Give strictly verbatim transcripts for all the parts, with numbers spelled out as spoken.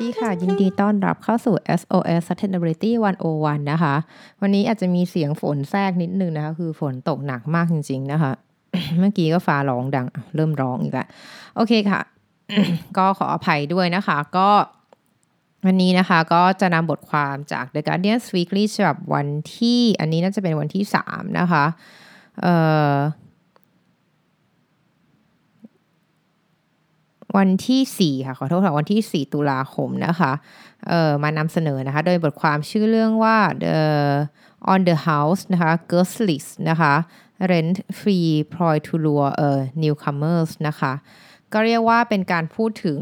ดีค่ะยินดีต้อนรับเข้าสู่ เอส โอ เอส Sustainability หนึ่งศูนย์หนึ่งนะคะวันนี้อาจจะมีเสียงฝนแทรกนิดนึงนะคะคือฝนตกหนักมากจริงๆนะคะ เมื่อกี้ก็ฟ้าร้องดังเริ่มร้องอีกแล้วโอเคค่ะ ก็ขออภัยด้วยนะคะก็วันนี้นะคะก็จะนำบทความจาก The Guardian Weekly ฉบับวันที่อันนี้น่าจะเป็นวันที่สามนะคะเอ่อวันที่สี่ค่ะขอโทษค่ะวันที่สี่ตุลาคมนะคะเอ่อมานำเสนอนะคะโดยบทความชื่อเรื่องว่า The on the House นะคะ Guest List นะคะ Rent Free Ploy to Lure เอ่อ Newcomers นะคะก็เรียกว่าเป็นการพูดถึง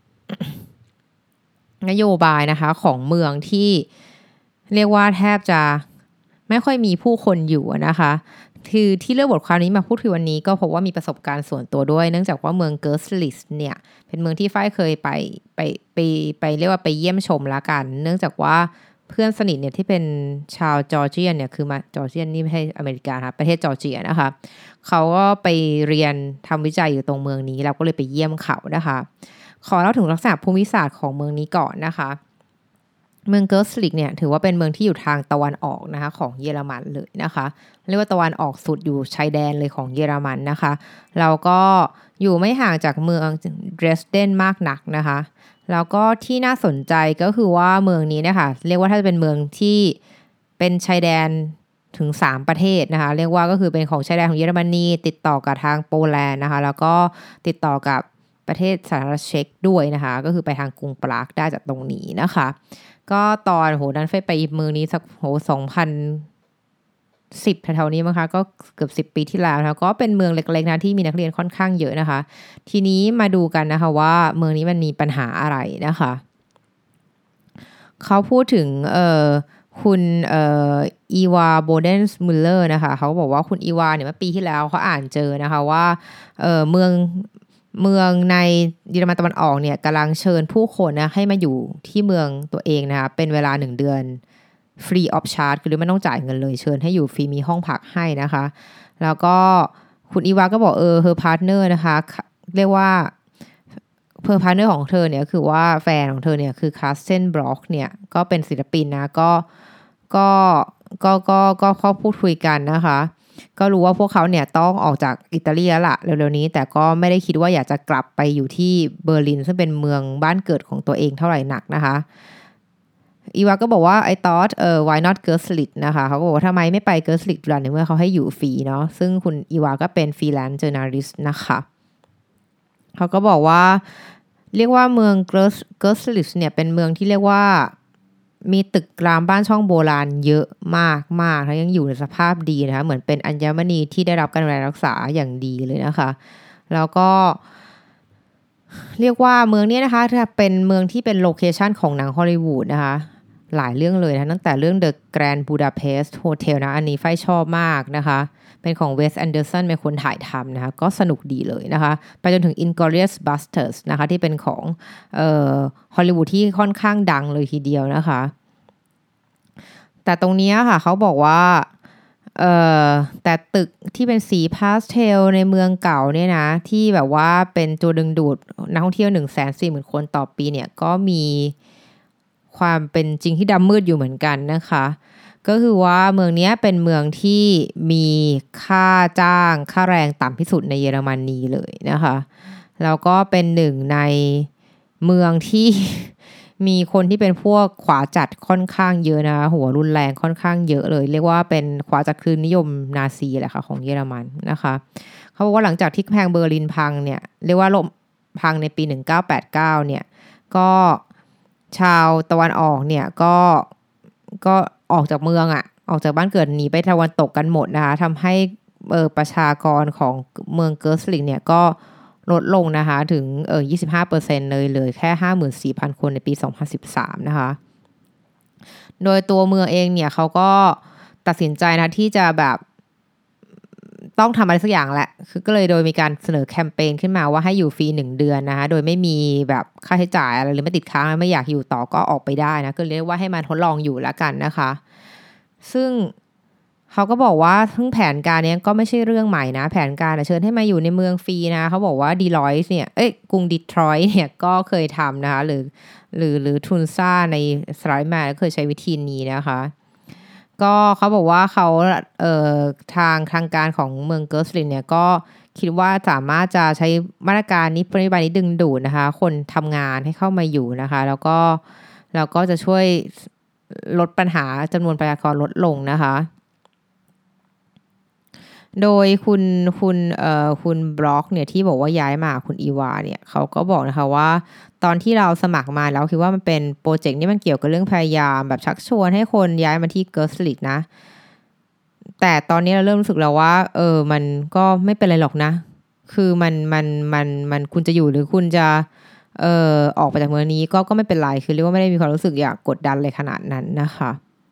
นโยบายนะคะของเมืองที่เรียกว่าแทบจะไม่ค่อยมีผู้คนอยู่นะคะคือที่เลือกบทความนี้มาพูดคุยวันนี้ก็เพราะว่ามีประสบการณ์ส่วนตัวด้วยเนื่องจากว่าเมืองเกิร์สลิสเนี่ยเป็นเมืองที่ฝ้ายเคยไปไปไปไปเรียกว่าไปเยี่ยมชมละกันเนื่องจากว่าเพื่อนสนิทเนี่ยที่เป็นชาวจอร์เจียเนี่ยคือมาจอร์เจียนนี่ไม่ใช่อเมริกาค่ะประเทศจอร์เจียนะคะเขาก็ไปเรียนทำวิจัยอยู่ตรงเมืองนี้เราก็เลยไปเยี่ยมเขานะคะขอเล่าถึงลักษณะภูมิศาสตร์ของเมืองนี้ก่อนนะคะเมืองเกิร์สลิกเนี่ยถือว่าเป็นเมืองที่อยู่ทางตะวันออกนะคะของเยอรมันเลยนะคะเรียกว่าตะวันออกสุดอยู่ชายแดนเลยของเยอรมันนะคะแล้วก็อยู่ไม่ห่างจากเมืองเดรสเดนมากนักนะคะแล้วก็ที่น่าสนใจก็คือว่าเมืองนี้นะคะเรียกว่าถ้าจะเป็นเมืองที่เป็นชายแดนถึงสามประเทศนะคะเรียกว่าก็คือเป็นของชายแดนของเยอรมนีติดต่อกับทางโปแลนด์นะคะแล้วก็ติดต่อกับประเทศสาธารณรัฐเช็กด้วยนะคะก็คือไปทางกรุงปรากได้จากตรงนี้นะคะก็ตอนโหนั้นไฟไปเมืองนี้สักโหสองพันสิบแถวๆนี้มั้งคะก็เกือบสิบปีที่แล้วนะคะก็เป็นเมืองเล็กๆนะที่มีนักเรียนค่อนข้างเยอะนะคะทีนี้มาดูกันนะคะว่าเมืองนี้มันมีปัญหาอะไรนะคะเขาพูดถึงเอ่อคุณเอ่ออีวาโบเดนส์มุลเลอร์นะคะเขาบอกว่าคุณอีวาเนี่ยเมื่อปีที่แล้วเขาอ่านเจอนะคะว่าเอ่อเมืองเมืองในเยอรมันตะวันออกเนี่ยกำลังเชิญผู้คนนะให้มาอยู่ที่เมืองตัวเองนะคะเป็นเวลาหนึ่งเดือนฟรีออฟชาร์จคือไม่ต้องจ่ายเงินเลยเชิญให้อยู่ฟรีมีห้องพักให้นะคะแล้วก็คุณอีวาก็บอกเออเฮอพาร์ทเนอร์นะคะเรียกว่าเพื่อนพาร์ทเนอร์ของเธอเนี่ยคือว่าแฟนของเธอเนี่ยคือคาสเซนบล็อกเนี่ยก็เป็นศิลปินนะก็ก็ก็ก็ก็เขาพูดคุยกันนะคะก็รู้ว่าพวกเขาเนี่ยต้องออกจากอิตาลีแล้วล่ะเร็วๆนี้แต่ก็ไม่ได้คิดว่าอยากจะกลับไปอยู่ที่เบอร์ลินซึ่งเป็นเมืองบ้านเกิดของตัวเองเท่าไหร่นักนะคะอีวาก็บอกว่า I thought เออ why not Gerslit นะคะเขาก็บอกว่าทำไมไม่ไป Gerslit ล่ะในเมื่อเขาให้อยู่ฟรีเนาะซึ่งคุณอีวาก็เป็นฟรีแลนซ์ journalist นะคะเขาก็บอกว่าเรียกว่าเมืองเกิร์สเกิร์สลิสเนี่ยเป็นเมืองที่เรียกว่ามีตึกรามบ้านช่องโบราณเยอะมากมากแล้วยังอยู่ในสภาพดีนะคะเหมือนเป็นอัญมณีที่ได้รับการดูแลรักษาอย่างดีเลยนะคะแล้วก็เรียกว่าเมืองนี้นะคะถ้าเป็นเมืองที่เป็นโลเคชันของหนังฮอลลีวูดนะคะหลายเรื่องเลยนะตั้งแต่เรื่อง The Grand Budapest Hotel นะอันนี้ไฟชอบมากนะคะเป็นของเวส แอนเดอร์สันเป็นคนถ่ายทำนะคะก็สนุกดีเลยนะคะไปจนถึง Inglourious Basterds นะคะที่เป็นของเอ่อฮอลลีวูดที่ค่อนข้างดังเลยทีเดียวนะคะแต่ตรงนี้ค่ะเขาบอกว่าเอ่อแต่ตึกที่เป็นสีพาสเทลในเมืองเก่าเนี่ยนะที่แบบว่าเป็นตัวดึงดูดนักท่องเที่ยว หนึ่งแสนสี่หมื่น คนต่อปีเนี่ยก็มีความเป็นจริงที่ดำมืดอยู่เหมือนกันนะคะก็คือว่าเมืองนี้เป็นเมืองที่มีค่าจ้างค่าแรงต่ำที่สุดในเยอรมนีเลยนะคะแล้วก็เป็นหนึ่งในเมืองที่ มีคนที่เป็นพวกขวาจัดค่อนข้างเยอะนะคะหัวรุนแรงค่อนข้างเยอะเลยเรียกว่าเป็นขวาจัดคลื่นนิยมนาซีแหละค่ะของเยอรมันนะคะเขาบอกว่าหลังจากที่กำแพงเบอร์ลินพังเนี่ยเรียกว่าล่มพังในปีหนึ่งเก้าแปดเก้าเนี่ยก็ชาวตะวันออกเนี่ยก็ก็ออกจากเมืองอ่ะออกจากบ้านเกิดหนีไปตะวันตกกันหมดนะคะทำให้เออประชากรของเมืองเกิร์สลิงเนี่ยก็ลดลงนะคะถึงเออ ยี่สิบห้าเปอร์เซ็นต์ เลยเลยแค่ ห้าหมื่นสี่พัน คนในปีสองพันสิบสามนะคะโดยตัวเมืองเองเนี่ยเขาก็ตัดสินใจนะที่จะแบบต้องทำอะไรสักอย่างแหละคือก็เลยโดยมีการเสนอแคมเปญขึ้นมาว่าให้อยู่ฟรีหนึ่งเดือนนะคะโดยไม่มีแบบค่าใช้จ่ายอะไรหรือไม่ติดค้างไม่อยากอยู่ต่อก็ออกไปได้นะก็เรียกว่าให้มาทดลองอยู่แล้วกันนะคะซึ่งเขาก็บอกว่าทั้งแผนการนี้ก็ไม่ใช่เรื่องใหม่นะแผนการเชิญให้มาอยู่ในเมืองฟรีนะเขาบอกว่าดีลอยส์เนี่ยเอ้ยกรุงดีทรอยต์เนี่ยก็เคยทำนะคะหรือหรือหรือทุนซ่าในสไลด์มาเคยใช้วิธีนี้นะคะก็เขาบอกว่าเขาเอ่อทางทางการของเมืองเกิร์สลินเนี่ยก็คิดว่าสามารถจะใช้มาตรการนี้ปฏิบัตินี้ดึงดูดนะคะคนทำงานให้เข้ามาอยู่นะคะแล้วก็แล้วก็จะช่วยลดปัญหาจำนวนประชากรลดลงนะคะโดยคุณคุณเอ่อคุณบล็อกเนี่ยที่บอกว่าย้ายมาคุณอีวาเนี่ยเขาก็บอกนะคะว่าตอนที่เราสมัครมาแล้วคิดว่ามันเป็นโปรเจกต์นี่มันเกี่ยวกับเรื่องพยายามแบบชักชวนให้คนย้ายมาที่เกิร์สลิดนะแต่ตอนนี้เราเริ่มรู้สึกแล้วว่าเออมันก็ไม่เป็นไรหรอกนะคือมันมันมันมันคุณจะอยู่หรือคุณจะเอ่อออกไปจากเมืองนี้ก็ก็ไม่เป็นไรคือเรียกว่าไม่ได้มีความรู้สึกอยากกดดันเลยขนาดนั้นนะคะ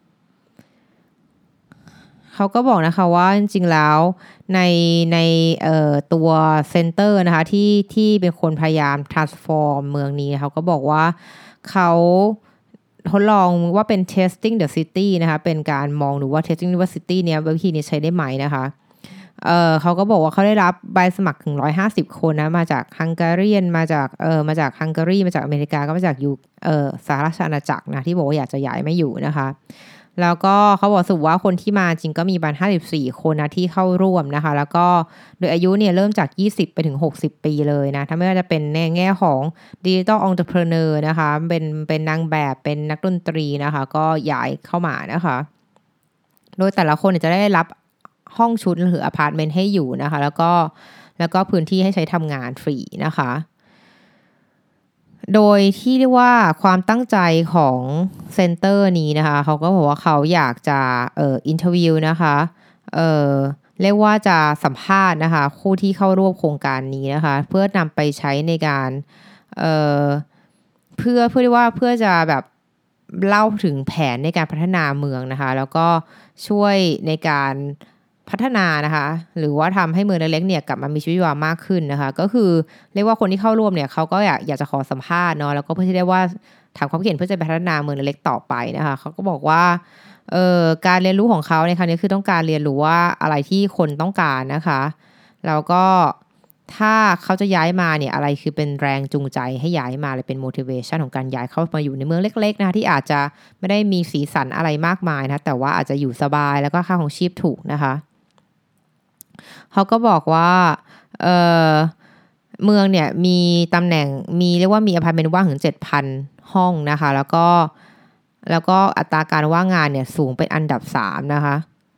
เขาก็บอกนะคะว่าจริงๆแล้วในในเอ่อตัวเซ็นเตอร์นะคะที่ที่เป็นคนพยายาม transform เมืองนี้เขาก็บอกว่าเขาทดลองว่าเป็น testing the city นะคะเป็นการมองดูว่า testing the city เนี้ยวิธีนี้ใช้ได้ไหมนะคะเอ่อเขาก็บอกว่าเขาได้รับใบสมัครถึงหนึ่งร้อยห้าสิบคนนะมาจากฮังการีนมาจากเอ่อมาจากฮังการีมาจากอเมริกาก็มาจากยูเอ่อสหราชอาณาจักรนะที่บอกว่าอยากจะย้ายมาอยู่นะคะแล้วก็เขาบอกสุว่าคนที่มาจริงก็มีประมาณห้าสิบสี่คนนะที่เข้าร่วมนะคะแล้วก็โดยอายุเนี่ยเริ่มจากยี่สิบไปถึงหกสิบปีเลยนะถ้าไม่ว่าจะเป็นในแง่ของ Digital Entrepreneur นะคะเป็นเป็นนางแบบเป็นนักดนตรีนะคะก็ย้ายเข้ามานะคะโดยแต่ละคนจะได้รับห้องชุดหรืออพาร์ตเมนต์ให้อยู่นะคะแล้วก็แล้วก็พื้นที่ให้ใช้ทำงานฟรีนะคะโดยที่เรียกว่าความตั้งใจของเซ็นเตอร์นี้นะคะเขาก็บอกว่าเขาอยากจะเอ่ออินเทอร์วิวนะคะเอ่อเรียกว่าจะสัมภาษณ์นะคะผู้ที่เข้าร่วมโครงการนี้นะคะเพื่อนำไปใช้ในการเอ่อเพื่อเพื่อว่าเพื่อจะแบบเล่าถึงแผนในการพัฒนาเมืองนะคะแล้วก็ช่วยในการพัฒนานะคะหรือว่าทำให้เมืองเล็กๆเนี่ยกลับมามีชีวิตชีวามากขึ้นนะคะก็คือเรียกว่าคนที่เข้าร่วมเนี่ยเขาก็อยากอยากจะขอสัมภาษณ์เนาะแล้วก็เพื่อที่ได้ว่าถามความคิดเห็นเพื่อจะพัฒนาเมืองเล็กๆต่อไปนะคะเขาก็บอกว่าเอ่อการเรียนรู้ของเขาในครั้งนี้คือต้องการเรียนรู้ว่าอะไรที่คนต้องการนะคะแล้วก็ถ้าเขาจะย้ายมาเนี่ยอะไรคือเป็นแรงจูงใจให้ย้ายมาเลยเป็น motivation ของการย้ายเข้ามาอยู่ในเมืองเล็กๆนะคะที่อาจจะไม่ได้มีสีสันอะไรมากมายนะแต่ว่าอาจจะอยู่สบายแล้วก็ค่าของชีพถูกนะคะเขาก็บอกว่าเอ่อเมืองเนี่ยมีตำแหน่งมีเรียกว่ามีอพาร์ตเมนต์ว่างถึง เจ็ดพัน ห้องนะคะแล้วก็แล้วก็อัตราการว่างงานเนี่ยสูงเป็นอันดับสามนะคะ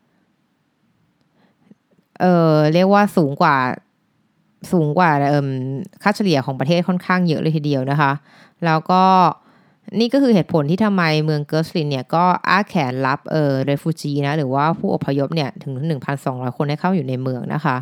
เออเรียกว่าสูงกว่าสูงกว่าเอ่อค่าเฉลี่ยของประเทศค่อนข้างเยอะเลยทีเดียวนะคะแล้วก็นี่ก็คือเหตุผลที่ทำไมเมืองเกิร์สลินเนี่ยก็อ้าแขนรับเอ่อเรฟูจีนะหรือว่าผู้อพยพเนี่ยถึง หนึ่งพันสองร้อย คนให้เข้าอยู่ในเมืองนะคะ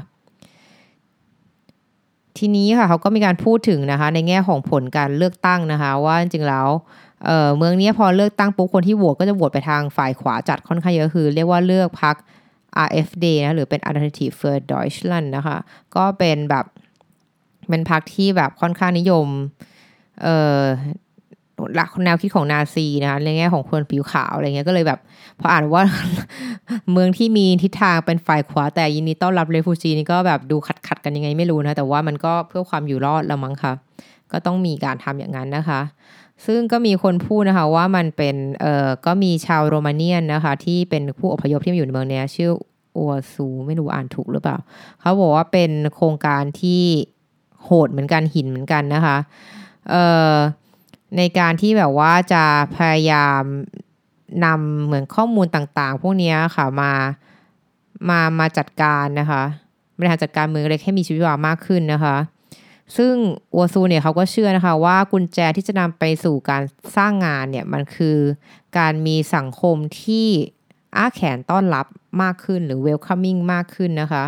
ทีนี้ค่ะเขาก็มีการพูดถึงนะคะในแง่ของผลการเลือกตั้งนะคะว่าจริงๆแล้วเอ่อเมืองนี้พอเลือกตั้งปุ๊บคนที่โหวตก็จะโหวตไปทางฝ่ายขวาจัดค่อนข้างเยอะคือเรียกว่าเลือกพรรค อาร์ เอฟ ดี นะหรือเป็น Alternative für Deutschland นะคะก็เป็นแบบเป็นพรรคที่แบบค่อนข้างนิยมเอ่อหลักแนวคิดของนาซีนะคะในแง่ของคนผิวขาวอะไรเงี้ยก็เลยแบบพออ่านว่า เมืองที่มีทิศทางเป็นฝ่ายขวาแต่ยินดีต้อนรับเรฟูจีนี่ก็แบบดูขัดๆกันยังไงไม่รู้นะแต่ว่ามันก็เพื่อความอยู่รอดละมั้งค่ะก็ต้องมีการทำอย่างนั้นนะคะซึ่งก็มีคนพูดนะคะว่ามันเป็นเอ่อก็มีชาวโรมาเนียนนะคะที่เป็นผู้อพยพที่มาอยู่ในเมืองนี้ชื่ออัวซูไม่รู้อ่านถูกหรือเปล่าเขาบอกว่าเป็นโครงการที่โหดเหมือนกันหินเหมือนกันนะคะเอ่อในการที่แบบว่าจะพยายามนำเหมือนข้อมูลต่างๆพวกนี้ค่ะมามามาจัดการนะคะบริหารจัดการเมืองเล็กให้มีชีวิตชีวามากขึ้นนะคะซึ่งอัวซูเนี่ยเขาก็เชื่อนะคะว่ากุญแจที่จะนำไปสู่การสร้างงานเนี่ยมันคือการมีสังคมที่อ้าแขนต้อนรับมากขึ้นหรือ welcoming มากขึ้นนะคะ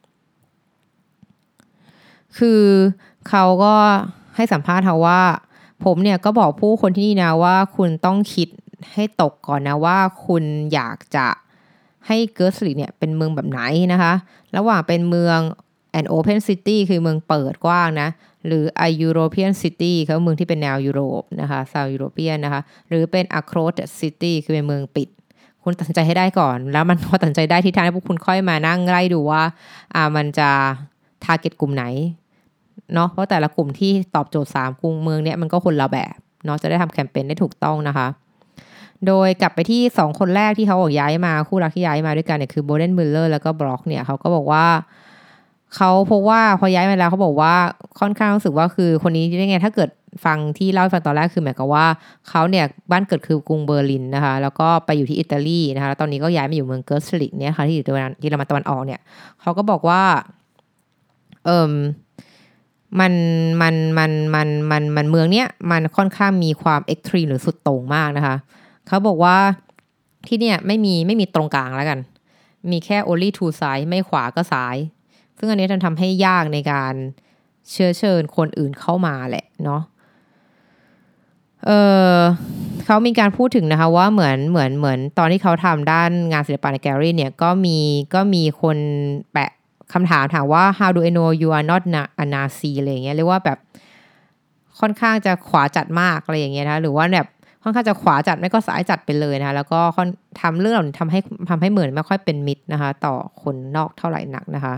คือเขาก็ให้สัมภาษณ์ค่ะว่าผมเนี่ยก็บอกผู้คนที่นี่นะว่าคุณต้องคิดให้ตกก่อนนะว่าคุณอยากจะให้เกิร์สลิเนี่ยเป็นเมืองแบบไหนนะคะระหว่างเป็นเมือง an open city คือเมืองเปิดกว้างนะหรือ a European city คือเมืองที่เป็นแนวยุโรปนะคะ South European นะคะหรือเป็น a closed city คือเป็นเมืองปิดคุณตัดสินใจให้ได้ก่อนแล้วมันพอตัดสินใจได้ทิศทางพวกคุณค่อยมานั่งไล่ดูว่าอ่ามันจะทาร์เก็ตกลุ่มไหนเนาะเพราะแต่ละกลุ่มที่ตอบโจทย์สามกลุ่มเมืองเนี้ยมันก็คนละแบบเนาะจะได้ทำแคมเปญได้ถูกต้องนะคะโดยกลับไปที่สองคนแรกที่เขาบอกย้ายมาคู่รักที่ย้ายมาด้วยกันเนี่ยคือโบเดนมิลเลอร์แล้วก็บล็อกเนี่ยเขาก็บอกว่าเขาเพราะว่าพอย้ายมาแล้วเขาบอกว่าค่อนข้างรู้สึกว่าคือคนนี้ได้ไงถ้าเกิดฟังที่เล่าให้ฟังตอนแรกคือหมายความว่าเขาเนี่ยบ้านเกิดคือกรุงเบอร์ลินนะคะแล้วก็ไปอยู่ที่อิตาลีนะคะแล้วตอนนี้ก็ย้ายมาอยู่เมืองเกิร์สลิกเนี่ยค่ะที่อยู่ตะวันที่เยอรมันตะวันออกเนี่ยเขาก็บอกว่าเอ่มมันมันมันมันมันมันเมืองเนี้ยมันค่อนข้างมีความเอ็กซ์ตรีมหรือสุดโต่งมากนะคะเขาบอกว่าที่เนี่ยไม่มีไม่มีตรงกลางแล้วกันมีแค่ only two side ไม่ขวาก็ซ้ายซึ่งอันนี้ทำให้ยากในการเชื้อเชิญคนอื่นเข้ามาแหละเนาะเออเขามีการพูดถึงนะคะว่าเหมือนเหมือนเหมือนตอนที่เขาทำด้านงานศิลปะในแกลเลอรี่เนี่ยก็มีก็มีคนแปะคำถามถามว่า how do I know you are not a Nazi อะไรอย่างเงี้ยเรียกว่าแบบค่อนข้างจะขวาจัดมากอะไรอย่างเงี้ยนะหรือว่าแบบค่อนข้างจะขวาจัดไม่ก็ซ้ายจัดไปเลยนะคะแล้วก็ทำเรื่องเหล่านี้ทำให้ทำให้เหมือนไม่ค่อยเป็นมิตรนะคะต่อคนนอกเท่าไหร่นักนะคะ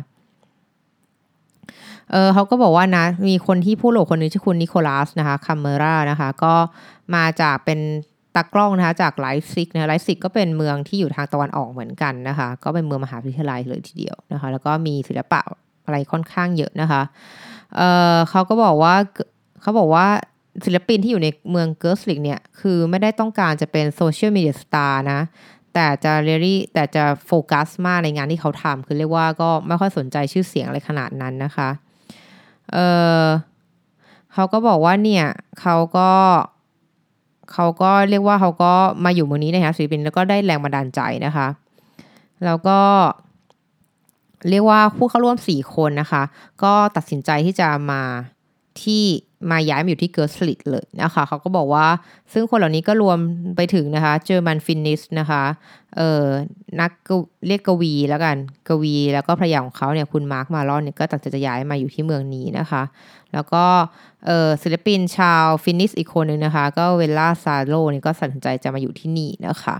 เออเขาก็บอกว่านะมีคนที่ผู้โหลคนนึงชื่อคุณนิโคลัสนะคะคัมเมรานะคะก็มาจากเป็นตากล้องนะคะจากไลฟ์ซิกนะไลฟ์ซิกก็เป็นเมืองที่อยู่ทางตะวันออกเหมือนกันนะคะก็เป็นเมืองมหาวิทยาลัยเลยทีเดียวนะคะแล้วก็มีศิลปะอะไรค่อนข้างเยอะนะคะเออเขาก็บอกว่าเขาบอกว่าศิลปินที่อยู่ในเมืองเกิร์สลิกเนี่ยคือไม่ได้ต้องการจะเป็นโซเชียลมีเดียสตาร์นะแต่จะเรลี่แต่จะโฟกัสมากในงานที่เขาทำคือเรียกว่าก็ไม่ค่อยสนใจชื่อเสียงอะไรขนาดนั้นนะคะเออเขาก็บอกว่าเนี่ยเขาก็เขาก็เรียกว่าเขาก็มาอยู่เมืองนี้นะคะศิลปินแล้วก็ได้แรงบันดาลใจนะคะแล้วก็เรียกว่าผู้เข้าร่วมสี่คนนะคะก็ตัดสินใจที่จะมาที่มาย้ายมาอยู่ที่เกิร์สลิกเลยนะคะเขาก็บอกว่าซึ่งคนเหล่านี้ก็รวมไปถึงนะคะเจอร์มันฟินิสนะคะเอ่อนักเรียกกวีแล้วกันกวีแล้วก็ภรรยาของเขาเนี่ยคุณมาร์คมาลอนเนี่ยก็ตัดสินใจย้ายมาอยู่ที่เมืองนี้นะคะแล้วก็เอ่อศิลปินชาวฟินิสอีกคนนึงนะคะก็เวลล่าซาโลเนี่ยก็ตัดสินใจจะมาอยู่ที่นี่นะคะ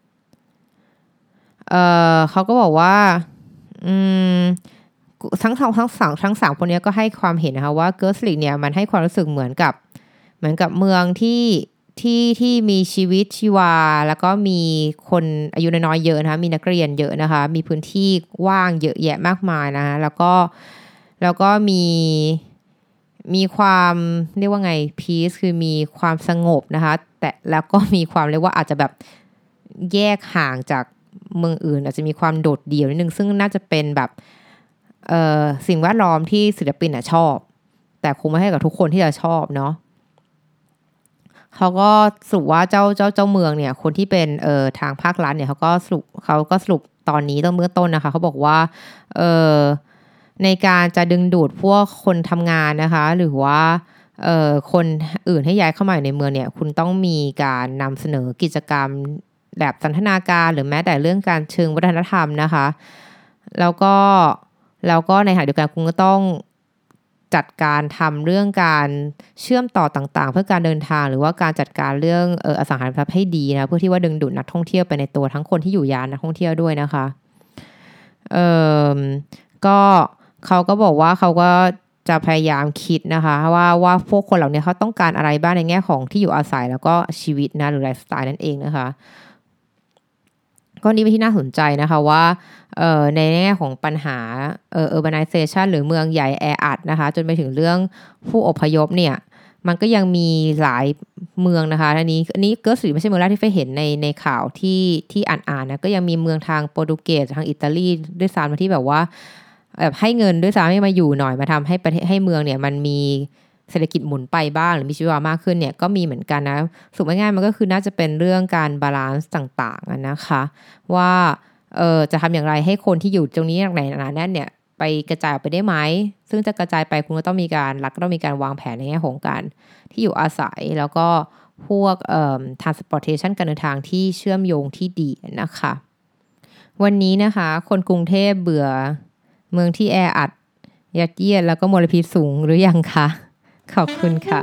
เอ่อเขาก็บอกว่าอืมทั้งทั้งทั้งสามทั้งสามคนนี้ก็ให้ความเห็นนะคะว่าเกิร์สลิกเนี่ยมันให้ความรู้สึกเหมือนกับเหมือนกับเมืองที่ที่ที่มีชีวิตชีวาแล้วก็มีคนอายุน้อยๆเยอะนะคะมีนักเรียนเยอะนะคะมีพื้นที่ว่างเยอะแยะมากมายนะคะแล้วก็แล้วก็มีมีความเรียกว่าไง peace คือมีความสงบนะคะแต่แล้วก็มีความเรียกว่าอาจจะแบบแยกห่างจากเมืองอื่นอาจจะมีความโดดเดี่ยวนิดนึงซึ่งน่าจะเป็นแบบเอ่อสิ่งแวดล้อมที่ศิลปินอ่ะชอบแต่คงไม่ให้กับทุกคนที่จะชอบเนาะเขาก็สรุปว่าเจ้าเจ้าเจ้าเมืองเนี่ยคนที่เป็นเอ่อทางภาครัฐเนี่ยเขาก็สรุปเขาก็สรุปตอนนี้ต้นเบื้องต้นนะคะเขาบอกว่าเอ่อในการจะดึงดูดพวกคนทำงานนะคะหรือว่าเอ่อคนอื่นให้ย้ายเข้ามาในเมืองเนี่ยคุณต้องมีการนำเสนอกิจกรรมแบบสันทนาการหรือแม้แต่เรื่องการเชิงวัฒนธรรมนะคะแล้วก็แล้วก็ในขณะเดียวกันคุณก็ต้องจัดการทำเรื่องการเชื่อมต่อต่างๆเพื่อการเดินทางหรือว่าการจัดการเรื่องเอออสังหาริมทรัพย์ให้ดีนะเพื่อที่ว่าดึงดูดนักท่องเที่ยวไปในตัวทั้งคนที่อยู่ยานนักท่องเที่ยวด้วยนะคะเออก็เขาก็บอกว่าเขาก็จะพยายามคิดนะคะว่าว่าพวกคนเหล่านี้เขาต้องการอะไรบ้างในแง่ของที่อยู่อาศัยแล้วก็ชีวิตนะหรือไลฟ์สไตล์นั่นเองนะคะก็นี่เป็นที่น่าสนใจนะคะว่าเอ่อในแง่ของปัญหาเอ่อ urbanization หรือเมืองใหญ่แออัดนะคะจนไปถึงเรื่องผู้อพยพเนี่ยมันก็ยังมีหลายเมืองนะคะอันนี้อันนี้เกิร์สลิกไม่ใช่เมืองแรกที่เฟยเห็นในในข่าวที่ที่อ่านๆนะก็ยังมีเมืองทางโปรตุเกสทางอิตาลีด้วยซ้ำที่แบบว่าแบบให้เงินด้วยซ้ำให้มาอยู่หน่อยมาทำให้ประเทศให้เมืองเนี่ยมันมีเศรษฐกิจหมุนไปบ้างหรือมีชีวิตชีวามากขึ้นเนี่ยก็มีเหมือนกันนะสุดง่ายๆมันก็คือน่าจะเป็นเรื่องการบาลานซ์ต่างๆนะคะว่าเออจะทำอย่างไรให้คนที่อยู่ตรงนี้ไหนหนาแน่นเนี่ยไปกระจายออกไปได้ไหมซึ่งจะกระจายไปคุณก็ต้องมีการรัฐก็ต้องมีการวางแผนในแง่ของการที่อยู่อาศัยแล้วก็พวกเอ่อ transportation การเดินทางที่เชื่อมโยงที่ดีนะคะวันนี้นะคะคนกรุงเทพเบื่อเมืองที่แออัดยัดเยียดแล้วก็มลพิษสูงหรือยังคะขอบคุณค่ะ